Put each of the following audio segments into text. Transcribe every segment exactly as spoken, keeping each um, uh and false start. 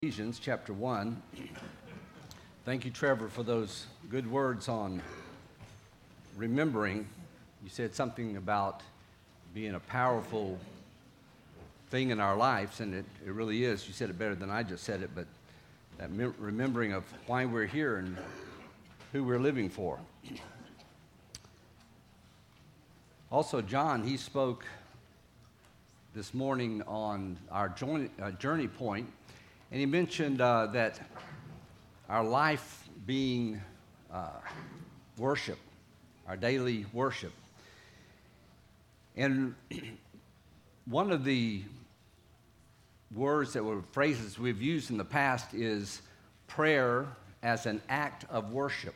Ephesians chapter one. Thank you, Trevor, for those good words on remembering. You said something about being a powerful thing in our lives, and it, it really is. You said it better than I just said it, but that mem- remembering of why we're here and who we're living for. Also, John, he spoke this morning on our journey, uh, journey point. And he mentioned uh, that our life being uh, worship, our daily worship. And one of the words that were phrases we've used in the past is prayer as an act of worship.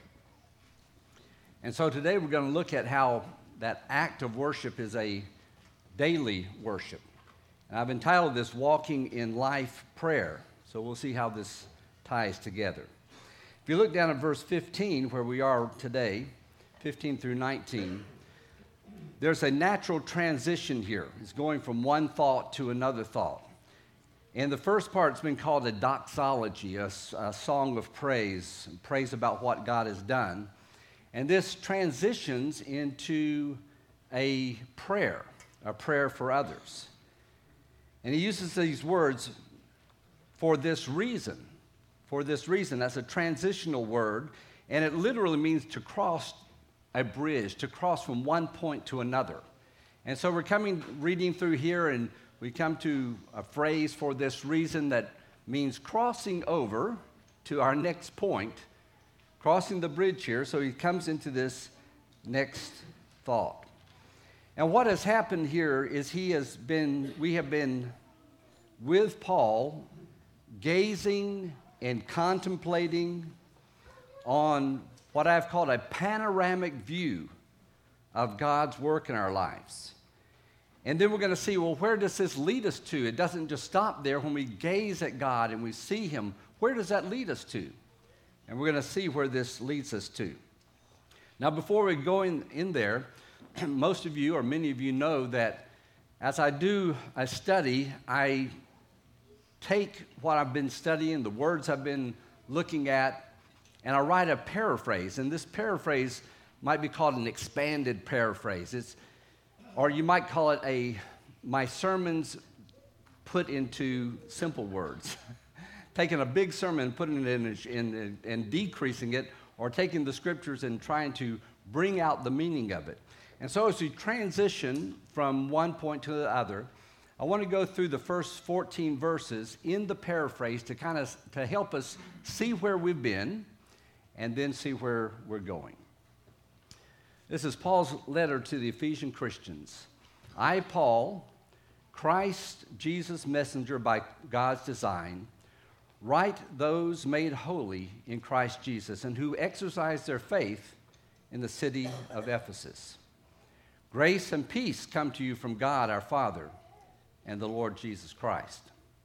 And so today we're going to look at how that act of worship is a daily worship. And I've entitled this Walking in Life Prayer. So we'll see how this ties together. If you look down at verse fifteen, where we are today, fifteen through nineteen, there's a natural transition here. It's going from one thought to another thought. And the first part's been called a doxology, a, a song of praise, praise about what God has done. And this transitions into a prayer, a prayer for others. And he uses these words, for this reason. For this reason. That's a transitional word, and it literally means to cross a bridge, to cross from one point to another. And so we're coming, reading through here, and we come to a phrase, for this reason, that means crossing over to our next point, crossing the bridge here. So he comes into this next thought. And what has happened here is he has been, we have been with Paul, gazing and contemplating on what I've called a panoramic view of God's work in our lives. And then we're going to see, well, where does this lead us to? It doesn't just stop there. When we gaze at God and we see Him, where does that lead us to? And we're going to see where this leads us to. Now, before we go in, in there, most of you or many of you know that as I do a study, I take what I've been studying, the words I've been looking at, and I write a paraphrase. And this paraphrase might be called an expanded paraphrase. It's, or you might call it a my sermons put into simple words. Taking a big sermon and putting it in, in, in and decreasing it, or taking the scriptures and trying to bring out the meaning of it. And so as we transition from one point to the other, I want to go through the first fourteen verses in the paraphrase to kind of to help us see where we've been and then see where we're going. This is Paul's letter to the Ephesian Christians. I, Paul, Christ Jesus' messenger by God's design, write those made holy in Christ Jesus and who exercise their faith in the city of Ephesus. Grace and peace come to you from God our Father and the Lord Jesus Christ.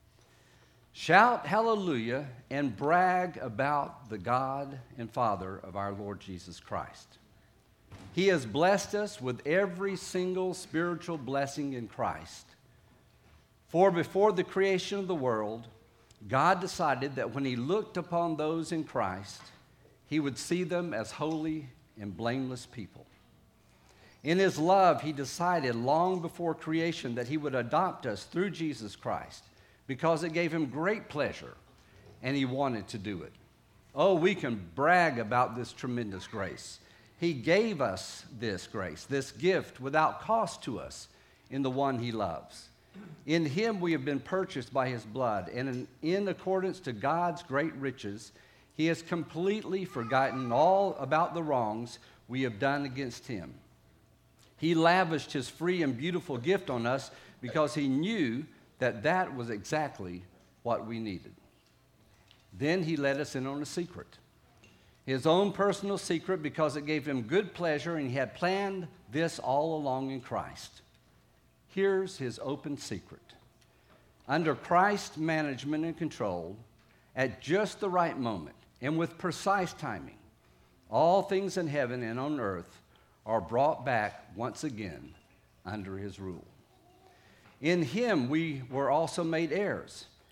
Shout hallelujah and brag about the God and Father of our Lord Jesus Christ. He has blessed us with every single spiritual blessing in Christ. For before the creation of the world, God decided that when He looked upon those in Christ, He would see them as holy and blameless people. In His love, He decided long before creation that He would adopt us through Jesus Christ because it gave Him great pleasure, and He wanted to do it. Oh, we can brag about this tremendous grace. He gave us this grace, this gift without cost to us in the one He loves. In Him we have been purchased by His blood, and in, in accordance to God's great riches, He has completely forgotten all about the wrongs we have done against Him. He lavished His free and beautiful gift on us because He knew that that was exactly what we needed. Then He let us in on a secret, His own personal secret, because it gave Him good pleasure, and He had planned this all along in Christ. Here's His open secret. Under Christ's management and control, at just the right moment and with precise timing, all things in heaven and on earth are brought back once again under His rule. In Him we were also made heirs,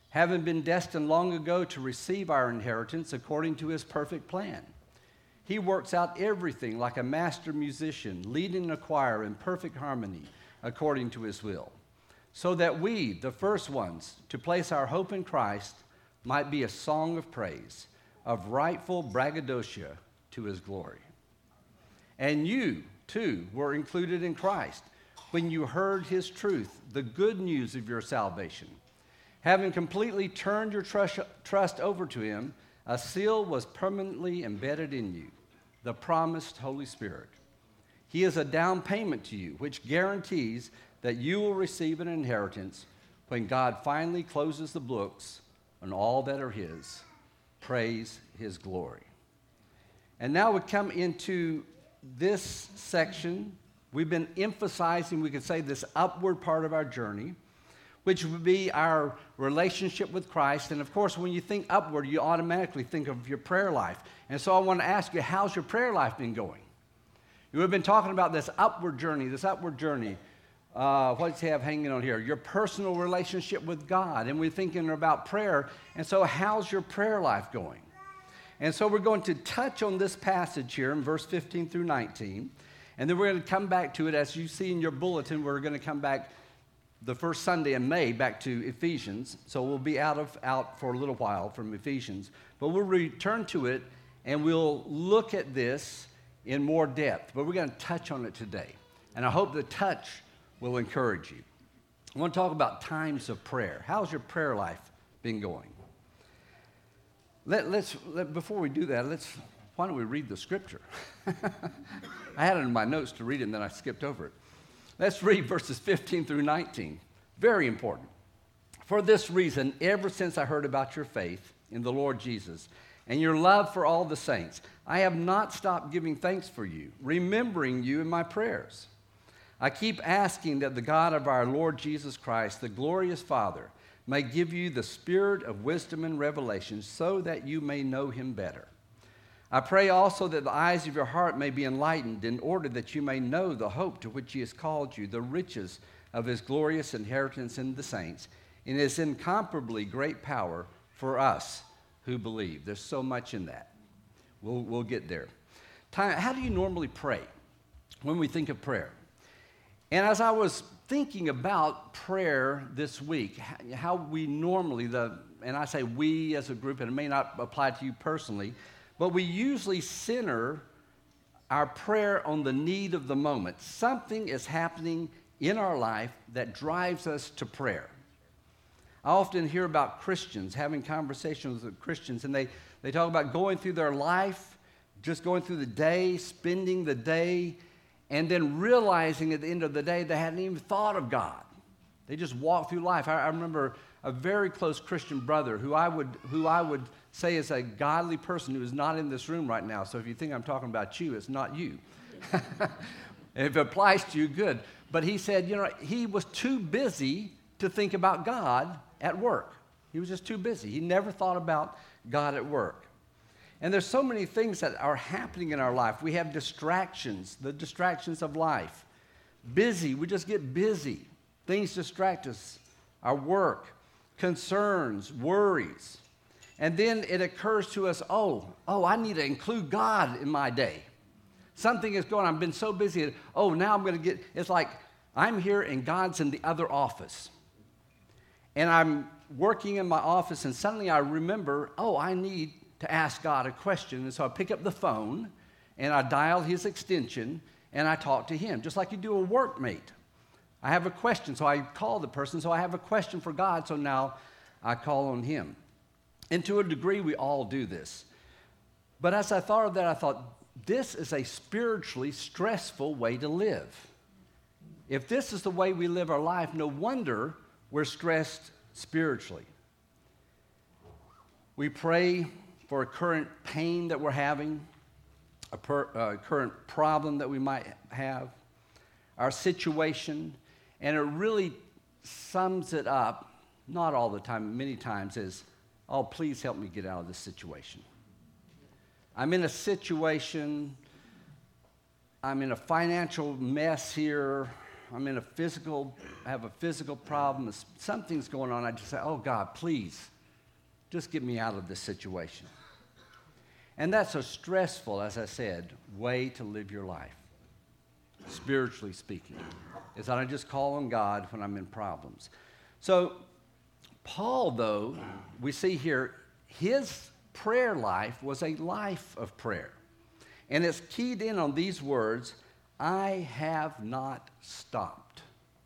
having been destined long ago to receive our inheritance according to his perfect plan. He works out everything like a master musician, leading a choir in perfect harmony according to his will, so that we, the first ones to place our hope in Christ, might be a song of praise, of rightful braggadocio to his glory. And you, too, were included in Christ when you heard his truth, the good news of your salvation. Having completely turned your trust, trust over to him, a seal was permanently embedded in you, the promised Holy Spirit. He is a down payment to you, which guarantees that you will receive an inheritance when God finally closes the books on all that are his. Praise his glory. And now we come into this section. We've been emphasizing, we could say, this upward part of our journey, which would be our relationship with Christ. And of course, when you think upward, you automatically think of your prayer life. And so I want to ask you, how's your prayer life been going? We've been talking about this upward journey, this upward journey. Uh, what does he have hanging on here? Your personal relationship with God. And we're thinking about prayer. And so how's your prayer life going? And so we're going to touch on this passage here in verse fifteen through nineteen. And then we're going to come back to it. As you see in your bulletin, we're going to come back the first Sunday in May back to Ephesians. So we'll be out of out for a little while from Ephesians. But we'll return to it, and we'll look at this in more depth. But we're going to touch on it today. And I hope the touch will encourage you. I want to talk about times of prayer. How's your prayer life been going? Let, let's, let, before we do that, let's, why don't we read the scripture? I had it in my notes to read it, and then I skipped over it. Let's read verses fifteen through nineteen. Very important. For this reason, ever since I heard about your faith in the Lord Jesus and your love for all the saints, I have not stopped giving thanks for you, remembering you in my prayers. I keep asking that the God of our Lord Jesus Christ, the glorious Father, may give you the spirit of wisdom and revelation so that you may know him better. I pray also that the eyes of your heart may be enlightened in order that you may know the hope to which he has called you, the riches of his glorious inheritance in the saints, and his incomparably great power for us who believe. There's so much in that. We'll, we'll get there. Time, how do you normally pray when we think of prayer? And as I was thinking about prayer this week, how we normally, the and I say we as a group, and it may not apply to you personally, but we usually center our prayer on the need of the moment. Something is happening in our life that drives us to prayer. I often hear about Christians, having conversations with Christians, and they, they talk about going through their life, just going through the day, spending the day, and then realizing at the end of the day they hadn't even thought of God. They just walked through life. I, I remember a very close Christian brother who I would who I would say is a godly person who is not in this room right now. So if you think I'm talking about you, it's not you. If it applies to you, good. But he said, you know, he was too busy to think about God at work. He was just too busy. He never thought about God at work. And there's so many things that are happening in our life. We have distractions, the distractions of life. Busy, we just get busy. Things distract us. Our work, concerns, worries. And then it occurs to us, oh, oh, I need to include God in my day. Something is going on. I've been so busy. Oh, now I'm going to get, it's like I'm here and God's in the other office. And I'm working in my office and suddenly I remember, oh, I need to ask God a question. And so I pick up the phone and I dial his extension and I talk to him, just like you do a workmate. I have a question, so I call the person. So I have a question for God, so now I call on him. And to a degree, we all do this. But as I thought of that, I thought, this is a spiritually stressful way to live. If this is the way we live our life, no wonder we're stressed spiritually. We pray for a current pain that we're having, a per, uh, current problem that we might have, our situation, and it really sums it up, not all the time, many times, as, oh, please help me get out of this situation. I'm in a situation, I'm in a financial mess here, I'm in a physical, I have a physical problem, something's going on, I just say, oh God, please, just get me out of this situation. And that's a stressful, as I said, way to live your life, spiritually speaking, is that I just call on God when I'm in problems. So Paul, though, we see here, his prayer life was a life of prayer. And it's keyed in on these words, I have not stopped.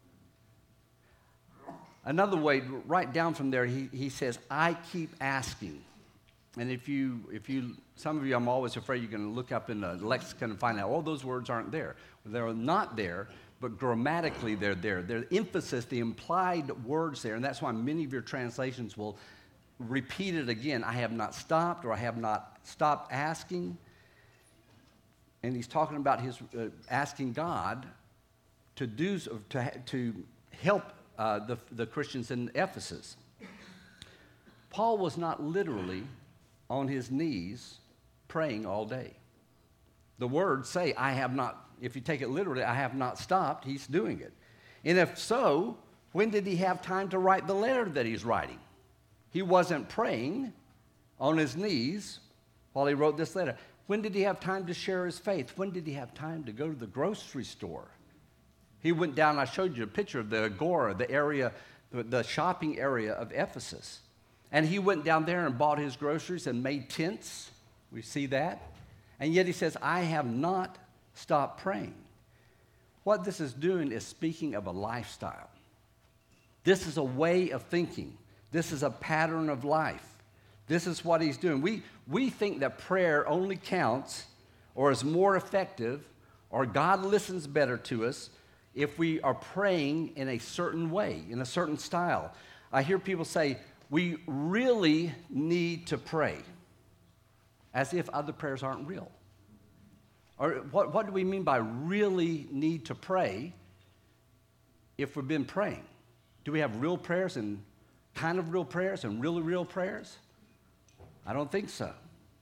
Another way, right down from there, he, he says, I keep asking. And if you, if you, some of you, I'm always afraid you're going to look up in the lexicon and find out, oh, those words aren't there. They're not there, but grammatically they're there. Their emphasis, the implied words there, and that's why many of your translations will repeat it again. I have not stopped, or I have not stopped asking. And he's talking about his uh, asking God to do to to help uh, the the Christians in Ephesus. Paul was not literally on his knees praying all day. The words say, "I have not." If you take it literally, "I have not stopped." He's doing it. And if so, when did he have time to write the letter that he's writing? He wasn't praying on his knees while he wrote this letter. When did he have time to share his faith? When did he have time to go to the grocery store? He went down, I showed you a picture of the agora, the area, the shopping area of Ephesus. And he went down there and bought his groceries and made tents. We see that. And yet he says, I have not stopped praying. What this is doing is speaking of a lifestyle. This is a way of thinking. This is a pattern of life. This is what he's doing. We, we think that prayer only counts or is more effective or God listens better to us if we are praying in a certain way, in a certain style. I hear people say, we really need to pray, as if other prayers aren't real. Or what, what do we mean by really need to pray if we've been praying? Do we have real prayers and kind of real prayers and really real prayers? I don't think so.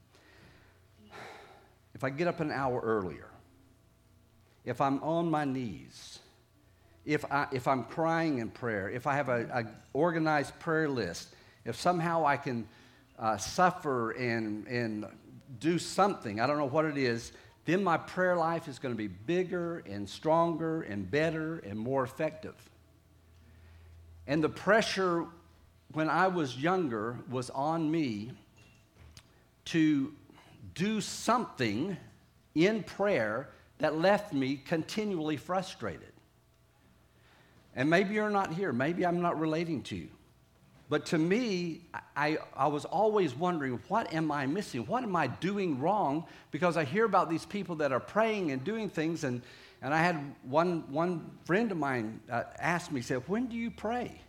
If I get up an hour earlier, if I'm on my knees, if, I, if I'm crying in prayer, if I have an organized prayer list, if somehow I can uh, suffer and, and do something, I don't know what it is, then my prayer life is going to be bigger and stronger and better and more effective. And the pressure when I was younger was on me to do something in prayer that left me continually frustrated. And maybe you're not here. Maybe I'm not relating to you. But to me, I, I was always wondering, what am I missing? What am I doing wrong? Because I hear about these people that are praying and doing things. And, and I had one, one friend of mine uh, ask me, said, when do you pray?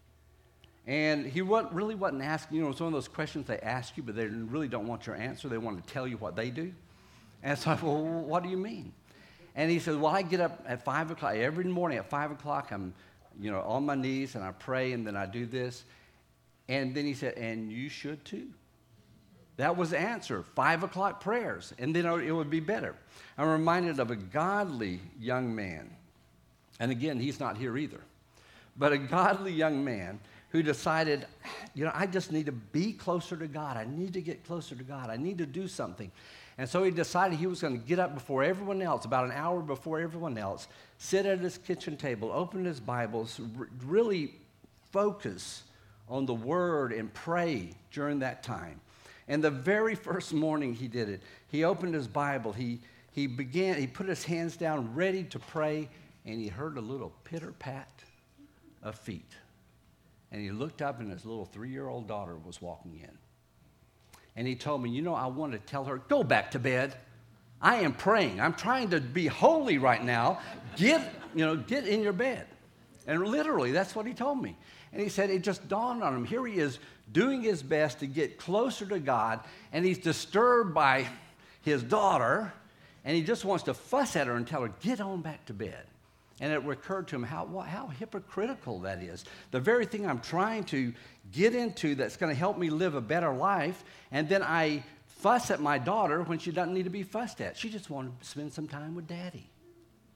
And he wasn't, really wasn't asking, you know, it's one of those questions they ask you, but they really don't want your answer. They want to tell you what they do. And so I said, well, what do you mean? And he said, well, I get up at five o'clock. Every morning at five o'clock, I'm, you know, on my knees, and I pray, and then I do this. And then he said, and you should too. That was the answer, five o'clock prayers. And then it would be better. I'm reminded of a godly young man. And again, he's not here either. But a godly young man who decided, you know, I just need to be closer to God. I need to get closer to God. I need to do something. And so he decided he was going to get up before everyone else, about an hour before everyone else, sit at his kitchen table, open his Bibles, r- really focus on the Word and pray during that time. And the very first morning he did it, he opened his Bible, he, he began, he put his hands down ready to pray, and he heard a little pitter-pat of feet. And he looked up, and his little three-year-old daughter was walking in. And he told me, you know, I want to tell her, go back to bed. I am praying. I'm trying to be holy right now. Get, you know, get in your bed. And literally, that's what he told me. And he said it just dawned on him. Here he is doing his best to get closer to God, and he's disturbed by his daughter, and he just wants to fuss at her and tell her, get on back to bed. And it recurred to him how, how hypocritical that is. The very thing I'm trying to get into that's going to help me live a better life, and then I fuss at my daughter when she doesn't need to be fussed at. She just wanted to spend some time with Daddy.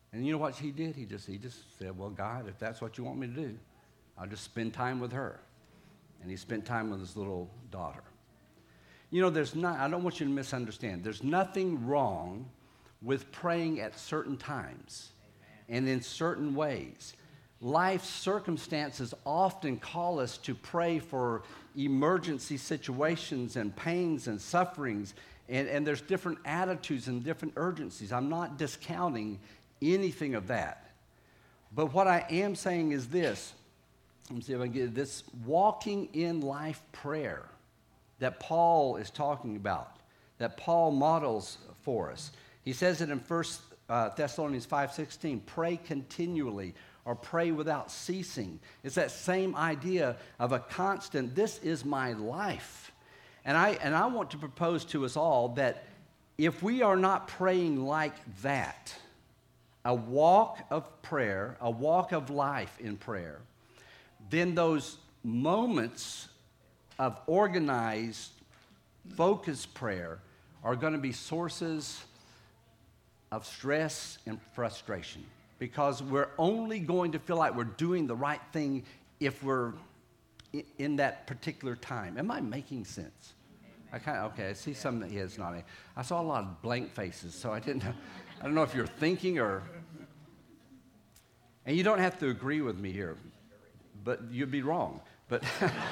And you know what he did? He just, he just said, well, God, if that's what you want me to do, I'll just spend time with her. And he spent time with his little daughter. You know, there's not, I don't want you to misunderstand. There's nothing wrong with praying at certain times and in certain ways. Life circumstances often call us to pray for emergency situations and pains and sufferings, and, and there's different attitudes and different urgencies. I'm not discounting anything of that. But what I am saying is this. Let me see if I can get this walking in life prayer that Paul is talking about, that Paul models for us. He says it in First Thessalonians five sixteen, pray continually or pray without ceasing. It's that same idea of a constant, this is my life. And I, and I want to propose to us all that if we are not praying like that, a walk of prayer, a walk of life in prayer, then those moments of organized, focused prayer are going to be sources of stress and frustration, because we're only going to feel like we're doing the right thing if we're in that particular time. Am I making sense? I kind of, okay, I see some that, yeah, it's not. I saw a lot of blank faces, so I didn't know, I don't know if you're thinking or, and you don't have to agree with me here, but you'd be wrong. But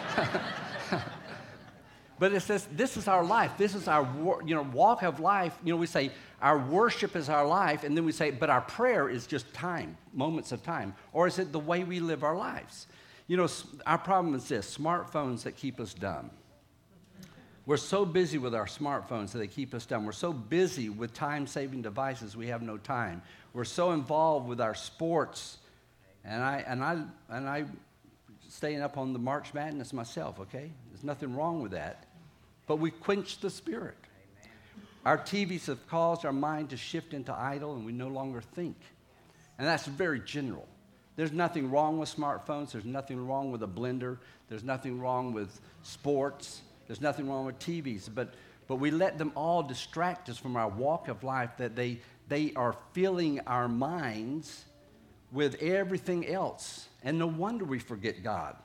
But it says this is our life. This is our you know walk of life. You know, we say our worship is our life, and then we say, but our prayer is just time, moments of time. Or is it the way we live our lives? You know, our problem is this: smartphones that keep us dumb. We're so busy with our smartphones that they keep us dumb. We're so busy with time-saving devices, we have no time. We're so involved with our sports, and I and I and I staying up on the March Madness myself. Okay, there's nothing wrong with that. But we quench the spirit. Amen. Our T Vs have caused our mind to shift into idle, and we no longer think. And that's very general. There's nothing wrong with smartphones. There's nothing wrong with a blender. There's nothing wrong with sports. There's nothing wrong with T Vs. But, but we let them all distract us from our walk of life, that they, they are filling our minds with everything else. And no wonder we forget God.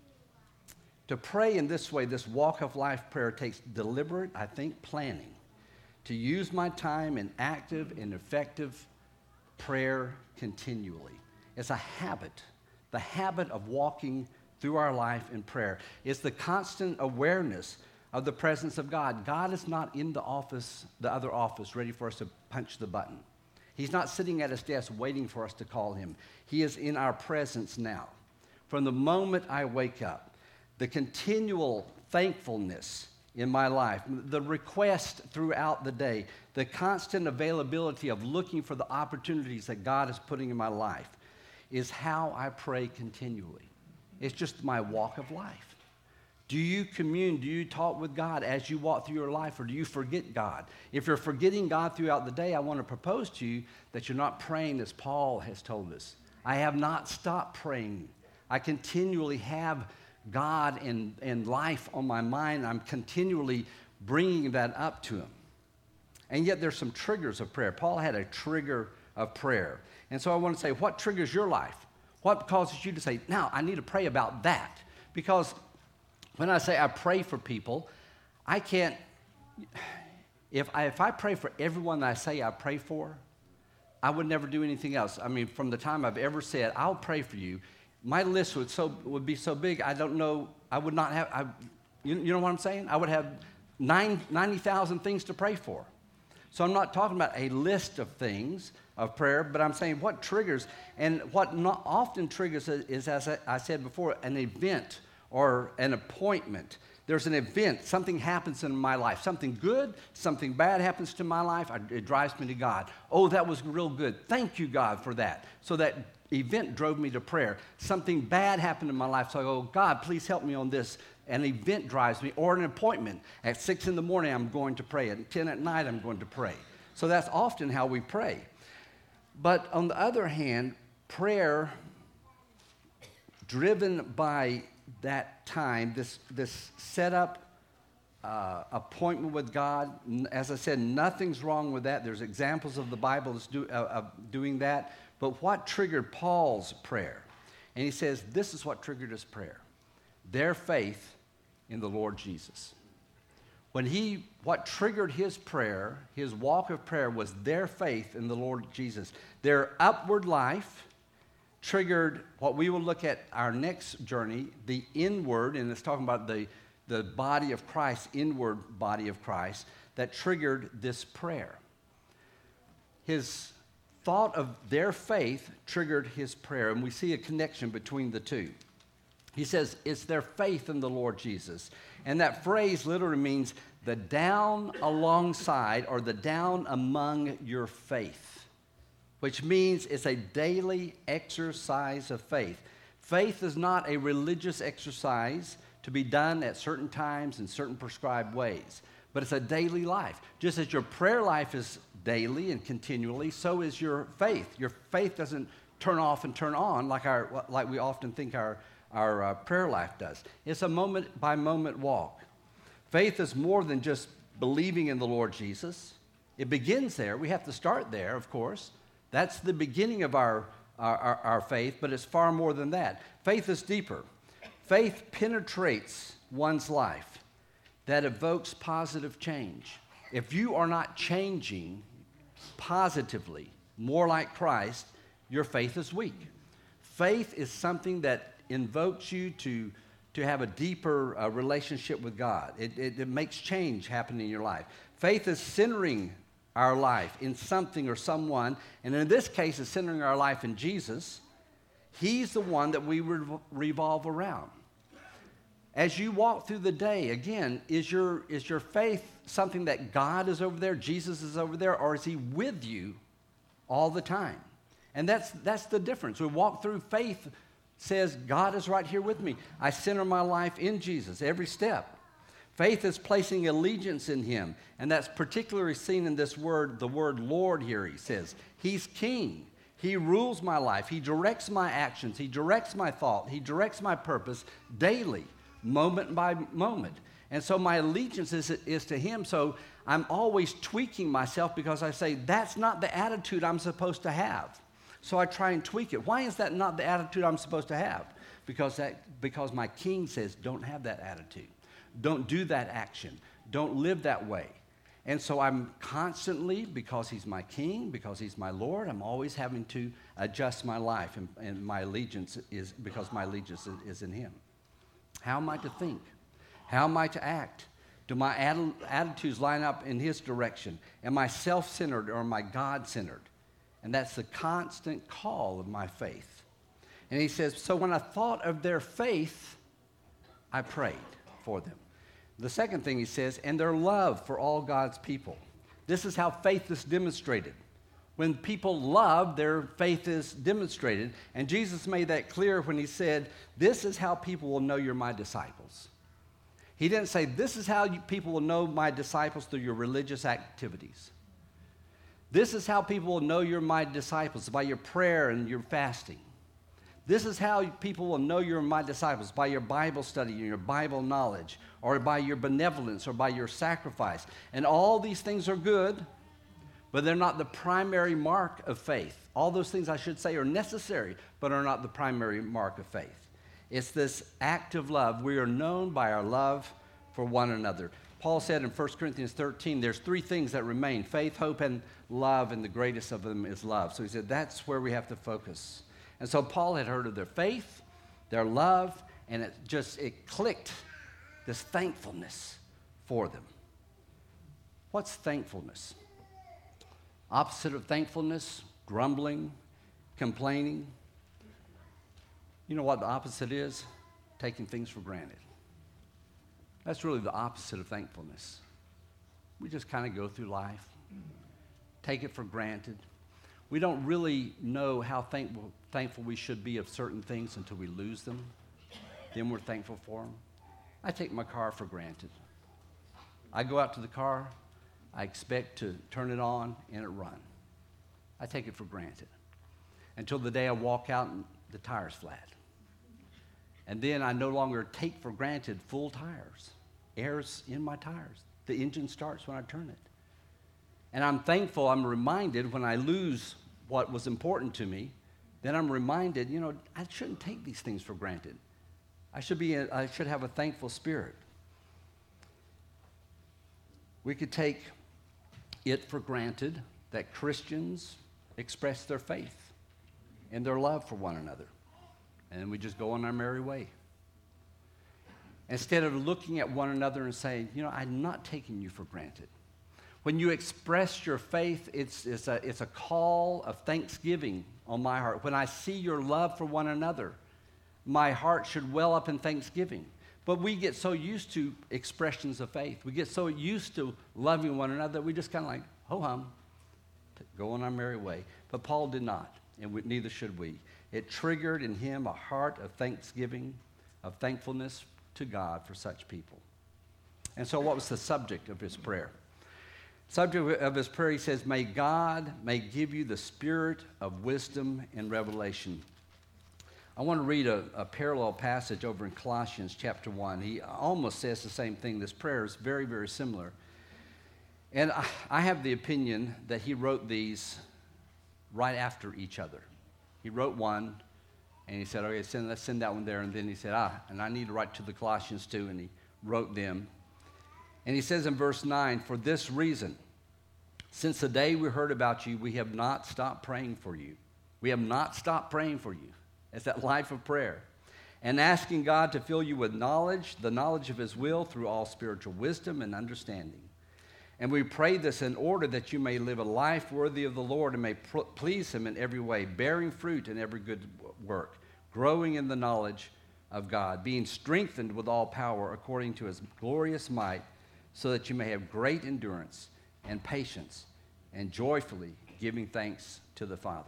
To pray in this way, this walk of life prayer takes deliberate, I think, planning. To use my time in active and effective prayer continually. It's a habit, the habit of walking through our life in prayer. It's the constant awareness of the presence of God. God is not in the office, the other office, ready for us to punch the button. He's not sitting at his desk waiting for us to call him. He is in our presence now. From the moment I wake up, the continual thankfulness in my life, the request throughout the day, the constant availability of looking for the opportunities that God is putting in my life is how I pray continually. It's just my walk of life. Do you commune, do you talk with God as you walk through your life, or do you forget God? If you're forgetting God throughout the day, I want to propose to you that you're not praying as Paul has told us. I have not stopped praying. I continually have God and, and life on my mind. I'm continually bringing that up to him. And yet there's some triggers of prayer. Paul had a trigger of prayer. And so I want to say, what triggers your life? What causes you to say, now I need to pray about that? Because when I say I pray for people, I can't, if I, if I pray for everyone that I say I pray for, I would never do anything else. I mean, from the time I've ever said, I'll pray for you, my list would so would be so big, I don't know, I would not have, I, you, you know what I'm saying? I would have nine, ninety thousand things to pray for. So I'm not talking about a list of things of prayer, but I'm saying what triggers, and what not often triggers is, as I said before, an event or an appointment. There's an event, something happens in my life, something good, something bad happens to my life, it drives me to God. Oh, that was real good. Thank you, God, for that. So that event drove me to prayer. Something bad happened in my life, so I go, God, please help me on this. An event drives me, or an appointment. At six in the morning, I'm going to pray. At ten at night, I'm going to pray. So that's often how we pray. But on the other hand, prayer driven by that time, this, this setup, uh, appointment with God, as I said, nothing's wrong with that. There's examples of the Bible that's do, uh, of doing that. But what triggered Paul's prayer? And he says, this is what triggered his prayer. Their faith in the Lord Jesus. When he, what triggered his prayer, his walk of prayer, was their faith in the Lord Jesus. Their upward life triggered what we will look at our next journey, the inward, and it's talking about the, the body of Christ, inward body of Christ, that triggered this prayer. His thought of their faith triggered his prayer, and we see a connection between the two. He says, it's their faith in the Lord Jesus. And that phrase literally means the down alongside or the down among your faith, which means it's a daily exercise of faith. Faith is not a religious exercise to be done at certain times in certain prescribed ways, but it's a daily life. Just as your prayer life is daily and continually, so is your faith. Your faith doesn't turn off and turn on like our like we often think our Our uh, prayer life does. It's a moment-by-moment walk. Faith is more than just believing in the Lord Jesus. It begins there. We have to start there, of course. That's the beginning of our, our, our, our faith, but it's far more than that. Faith is deeper. Faith penetrates one's life. That evokes positive change. If you are not changing positively, more like Christ, your faith is weak. Faith is something that invokes you to, to have a deeper uh, relationship with God. It, it, it makes change happen in your life. Faith is centering our life in something or someone, and in this case, it's centering our life in Jesus. He's the one that we re- revolve around. As you walk through the day, again, is your, is your faith something that God is over there, Jesus is over there, or is he with you all the time? And that's, that's the difference. We walk through faith says, God is right here with me. I center my life in Jesus every step. Faith is placing allegiance in him, and that's particularly seen in this word, the word Lord here. He says, he's king. He rules my life. He directs my actions. He directs my thought. He directs my purpose daily, moment by moment. And so my allegiance is, is to him, so I'm always tweaking myself because I say, that's not the attitude I'm supposed to have. So I try and tweak it. Why is that not the attitude I'm supposed to have? Because that, because my king says, don't have that attitude. Don't do that action. Don't live that way. And so I'm constantly, because he's my king, because he's my Lord, I'm always having to adjust my life, and, and my allegiance is, because my allegiance is, is in him. How am I to think? How am I to act? Do my atti- attitudes line up in his direction? Am I self-centered or am I God-centered? And that's the constant call of my faith. And he says, so when I thought of their faith, I prayed for them. The second thing he says, and their love for all God's people. This is how faith is demonstrated. When people love, their faith is demonstrated. And Jesus made that clear when he said, this is how people will know you're my disciples. He didn't say, this is how you, people will know my disciples through your religious activities. This is how people will know you're my disciples, by your prayer and your fasting. This is how people will know you're my disciples, by your Bible study and your Bible knowledge, or by your benevolence, or by your sacrifice. And all these things are good, but they're not the primary mark of faith. All those things, I should say, are necessary, but are not the primary mark of faith. It's this act of love. We are known by our love for one another. Paul said in First Corinthians thirteen, there's three things that remain: faith, hope, and love, and the greatest of them is love. So he said that's where we have to focus. And so Paul had heard of their faith, their love, and it just, it clicked, this thankfulness for them. What's thankfulness? Opposite of thankfulness, grumbling, complaining. You know what the opposite is? Taking things for granted. That's really the opposite of thankfulness. We just kind of go through life, take it for granted. We don't really know how thankful, thankful we should be of certain things until we lose them. Then we're thankful for them. I take my car for granted. I go out to the car, I expect to turn it on and it run. I take it for granted until the day I walk out and the tire's flat. And then I no longer take for granted full tires. Air's in my tires. The engine starts when I turn it. And I'm thankful, I'm reminded when I lose what was important to me, then I'm reminded, you know, I shouldn't take these things for granted. I should be, a, I should have a thankful spirit. We could take it for granted that Christians express their faith and their love for one another, and then we just go on our merry way. Instead of looking at one another and saying, you know, I'm not taking you for granted. When you express your faith, it's, it's, a, it's a call of thanksgiving on my heart. When I see your love for one another, my heart should well up in thanksgiving. But we get so used to expressions of faith. We get so used to loving one another that we just kind of like, ho-hum, go on our merry way. But Paul did not, and we, neither should we. It triggered in him a heart of thanksgiving, of thankfulness to God for such people. And so what was the subject of his prayer? Subject of his prayer, he says, may God may give you the spirit of wisdom and revelation. I want to read a, a parallel passage over in Colossians chapter one. He almost says the same thing. This prayer is very, very similar. And I, I have the opinion that he wrote these right after each other. He wrote one, and he said, okay, send, let's send that one there. And then he said, ah, and I need to write to the Colossians too. And he wrote them. And he says in verse nine, for this reason, since the day we heard about you, we have not stopped praying for you. We have not stopped praying for you. It's that life of prayer. And asking God to fill you with knowledge, the knowledge of his will through all spiritual wisdom and understanding. And we pray this in order that you may live a life worthy of the Lord and may pr- please him in every way, bearing fruit in every good work, growing in the knowledge of God, being strengthened with all power according to his glorious might, so that you may have great endurance and patience and joyfully giving thanks to the Father.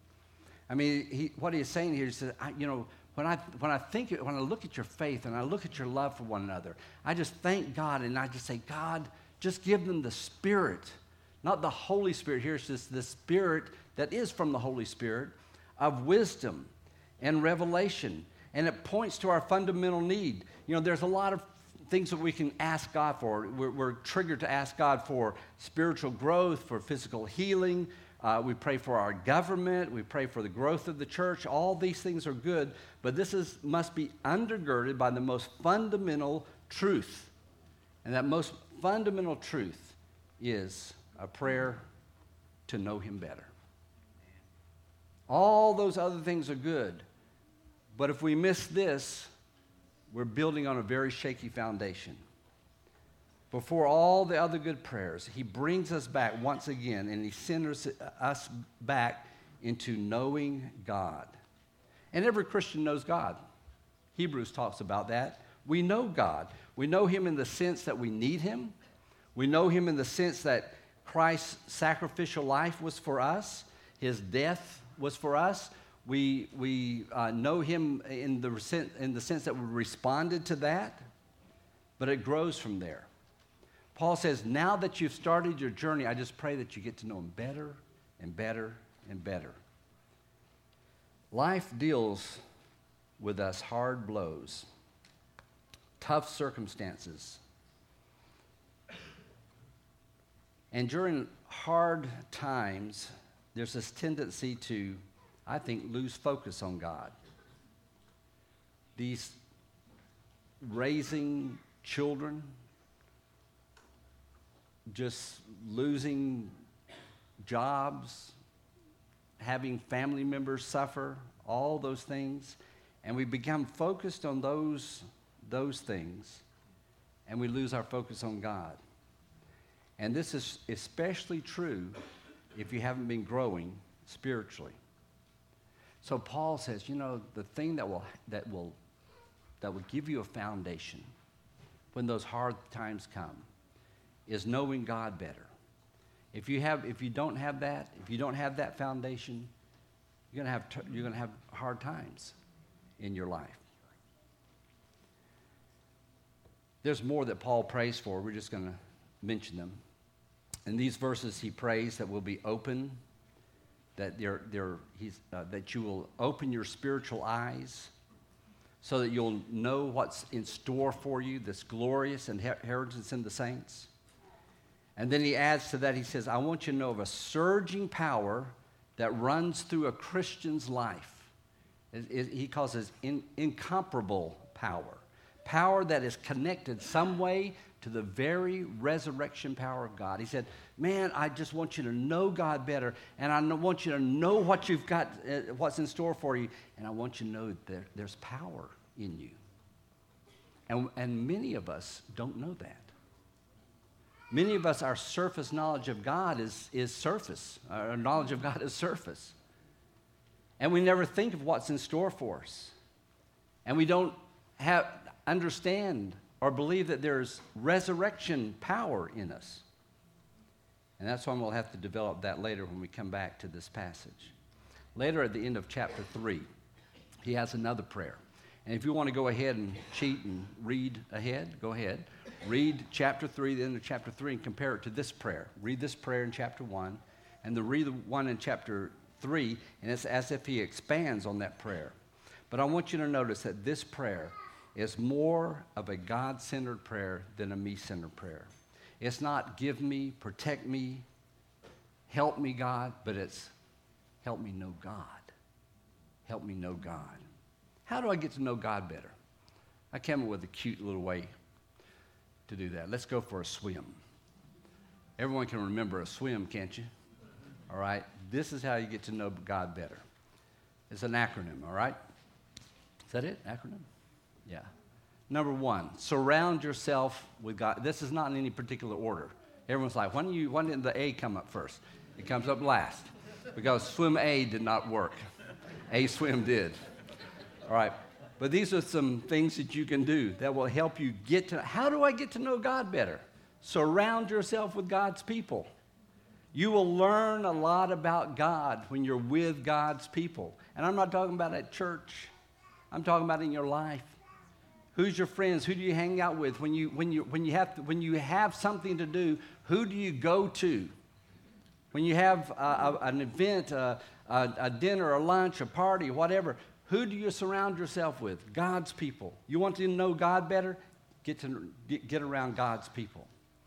I mean, he, what he's saying here, he says, I, you know, when I, when I think, when I look at your faith and I look at your love for one another, I just thank God and I just say, God, just give them the Spirit, not the Holy Spirit. Here's just the Spirit that is from the Holy Spirit of wisdom and revelation. And it points to our fundamental need. You know, there's a lot of things that we can ask God for. We're, we're triggered to ask God for spiritual growth, for physical healing. Uh, we pray for our government. We pray for the growth of the church. All these things are good, but this is must be undergirded by the most fundamental truth. And that most fundamental truth is a prayer to know him better. All those other things are good, but if we miss this, we're building on a very shaky foundation. Before all the other good prayers, he brings us back once again, and he sends us back into knowing God. And every Christian knows God. Hebrews talks about that. We know God. We know him in the sense that we need him. We know him in the sense that Christ's sacrificial life was for us. His death was for us. We, we uh, know him in the, in the sense that we responded to that, but it grows from there. Paul says, now that you've started your journey, I just pray that you get to know him better and better and better. Life deals with us hard blows, tough circumstances. And during hard times, there's this tendency to, I think, lose focus on God. These raising children, just losing jobs, having family members suffer, all those things, and we become focused on those, those things, and we lose our focus on God. And this is especially true if you haven't been growing spiritually. So Paul says, you know, the thing that will that will that will give you a foundation when those hard times come is knowing God better. If you have if you don't have that, if you don't have that foundation, you're going to have t- you're going to have hard times in your life. There's more that Paul prays for. We're just going to mention them. In these verses, he prays that we'll be open, that they're, they're, he's, uh, that you will open your spiritual eyes so that you'll know what's in store for you, this glorious inheritance in the saints. And then he adds to that, he says, I want you to know of a surging power that runs through a Christian's life. It, it, he calls it in, incomparable power. Power that is connected some way to the very resurrection power of God. He said, man, I just want you to know God better, and I want you to know what you've got, uh, what's in store for you, and I want you to know that there, there's power in you. And, and many of us don't know that. Many of us, our surface knowledge of God is, is surface. Our knowledge of God is surface. And we never think of what's in store for us. And we don't have understand or believe that there's resurrection power in us. And that's why we'll have to develop that later when we come back to this passage. Later at the end of chapter three, he has another prayer. And if you want to go ahead and cheat and read ahead, go ahead. Read chapter three, the end of chapter three, and compare it to this prayer. Read this prayer in chapter one, and then read the one in chapter three, and it's as if he expands on that prayer. But I want you to notice that this prayer is more of a God-centered prayer than a me-centered prayer. It's not give me, protect me, help me, God, but it's help me know God. Help me know God. How do I get to know God better? I came up with a cute little way to do that. Let's go for a swim. Everyone can remember a swim, can't you? All right? This is how you get to know God better. It's an acronym, all right? Is that it? Acronym? Yeah. Number one, surround yourself with God. This is not in any particular order. Everyone's like, why, don't you, why didn't the A come up first? It comes up last because swim A did not work. A swim did. All right. But these are some things that you can do that will help you get to, how do I get to know God better? Surround yourself with God's people. You will learn a lot about God when you're with God's people. And I'm not talking about at church. I'm talking about in your life. Who's your friends? Who do you hang out with? When you, when you, when you, have, to, when you have something to do, who do you go to? When you have a, a, an event, a, a, a dinner, a lunch, a party, whatever, who do you surround yourself with? God's people. You want to know God better? Get to get, get around God's people.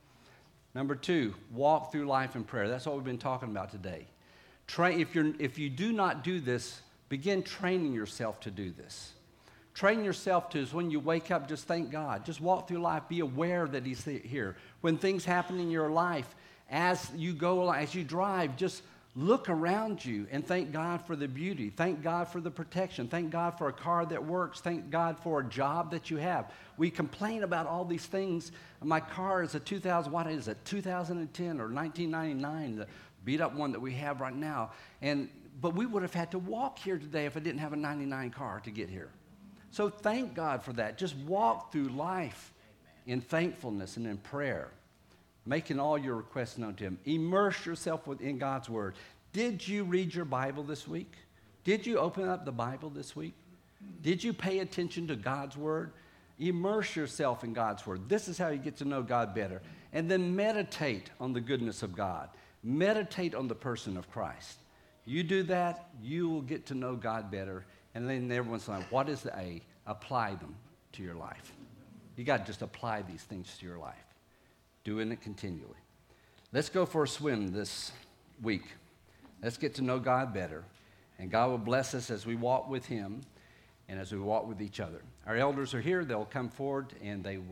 Number two, walk through life in prayer. That's what we've been talking about today. Train, if, you're, if you do not do this, begin training yourself to do this. Train yourself to is when you wake up, just thank God. Just walk through life. Be aware that he's here. When things happen in your life, as you go, as you drive, just look around you and thank God for the beauty. Thank God for the protection. Thank God for a car that works. Thank God for a job that you have. We complain about all these things. My car is a two thousand, what is it, two thousand ten or nineteen ninety-nine, the beat up one that we have right now. And but we would have had to walk here today if I didn't have a ninety-nine car to get here. So thank God for that. Just walk through life in thankfulness and in prayer, making all your requests known to him. Immerse yourself in God's word. Did you read your Bible this week? Did you open up the Bible this week? Did you pay attention to God's word? Immerse yourself in God's word. This is how you get to know God better. And then meditate on the goodness of God. Meditate on the person of Christ. You do that, you will get to know God better. And then everyone's like, what is the A? Apply them to your life. You got to just apply these things to your life. Doing it continually. Let's go for a swim this week. Let's get to know God better. And God will bless us as we walk with him and as we walk with each other. Our elders are here. They'll come forward and they will.